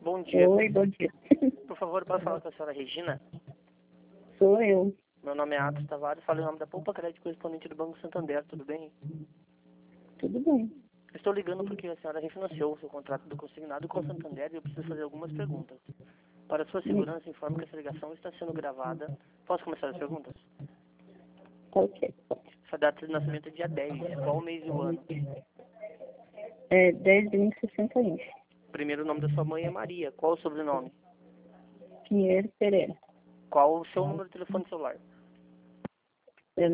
Bom dia. Oi, bom dia. Por favor, posso falar com a senhora Regina? Sou eu. Meu nome é Atos Tavares, falo em nome da Poupa Crédito correspondente do Banco Santander, tudo bem? Tudo bem. Estou ligando porque a senhora refinanciou o seu contrato do consignado com o Santander e eu preciso fazer algumas perguntas. Para sua segurança, informo que essa ligação está sendo gravada. Posso começar as perguntas? Tá ok. Sua data de nascimento é dia 10. Qual o mês e o ano? É 10/20/61. Primeiro nome da sua mãe é Maria. Qual o sobrenome? Pinheiro Pereira. Qual o seu número de telefone celular? É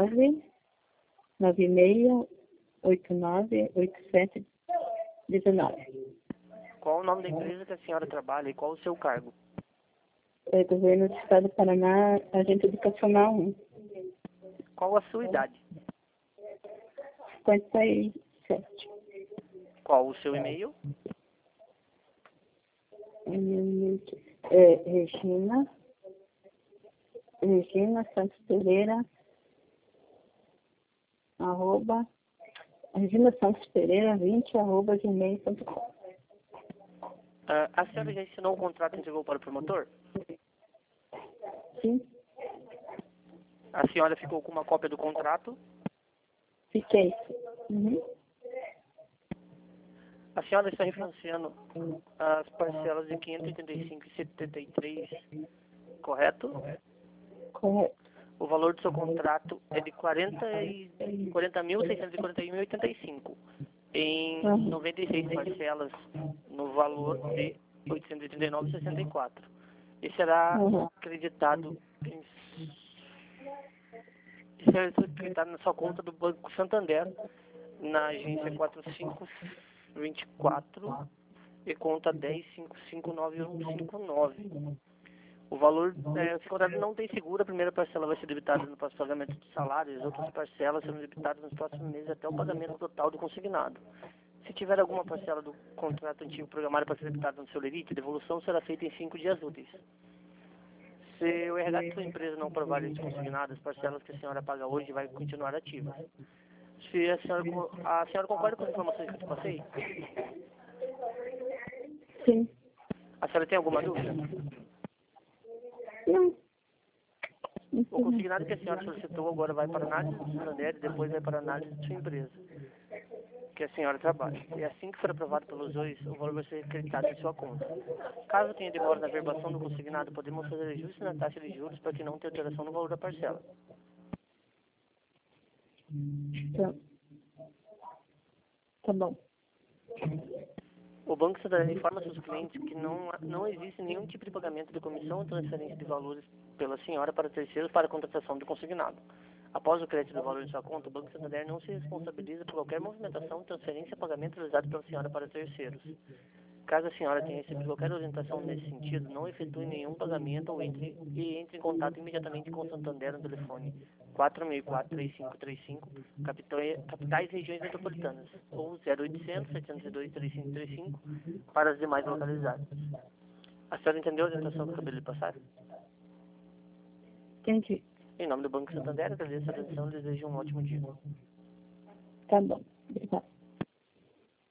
996898719. Qual o nome da empresa que a senhora trabalha e qual o seu cargo? É Governo do Estado do Paraná, Agente Educacional 1. Qual a sua idade? 57. Qual o seu e-mail? É Regina Santos Pereira, Regina Santos Pereira 20 @gmail.com. A senhora já assinou o contrato e entregou para o promotor? Sim, A senhora ficou com uma cópia do contrato? fiquei. Uhum. A senhora está refinanciando as parcelas de 585,73, correto? Correto. O valor do seu contrato é de 40.641,85 em 96 parcelas no valor de 889,64. E será acreditado na sua conta do Banco Santander, na agência 4524 e conta 10.559.159. O valor, esse contrato não tem seguro, a primeira parcela vai ser debitada no próximo pagamento do salário, e as outras parcelas serão debitadas nos próximos meses até o pagamento total do consignado. Se tiver alguma parcela do contrato antigo programada para ser debitada no seu lerite, a devolução será feita em 5 dias úteis. Se o RH de sua empresa não provar esse consignado, as parcelas que a senhora paga hoje vai continuar ativas. Se a senhora concorda com as informações que eu te passei? Sim. A senhora tem alguma dúvida? Não. O consignado que a senhora solicitou agora vai para a análise do Santander e depois vai para a análise de sua empresa, que a senhora trabalha. E assim que for aprovado pelos dois, o valor vai ser acreditado em sua conta. Caso tenha demora na verbação do consignado, podemos fazer ajustes na taxa de juros para que não tenha alteração no valor da parcela. Tá bom. O Banco Santander informa seus clientes que não existe nenhum tipo de pagamento de comissão ou transferência de valores pela senhora para terceiros para a contratação do consignado. Após o crédito do valor de sua conta, o Banco Santander não se responsabiliza por qualquer movimentação, transferência ou pagamento realizado pela senhora para terceiros. Caso a senhora tenha recebido qualquer orientação nesse sentido, não efetue nenhum pagamento ou entre em contato imediatamente com o Santander no telefone 464-3535, capitais e regiões metropolitanas, ou 0800-702-3535 para as demais localizadas. A senhora entendeu a orientação que eu acabei de passar? Entendi. Em nome do Banco Santander, agradeço a atenção e desejo um ótimo dia. Tá bom. Obrigada.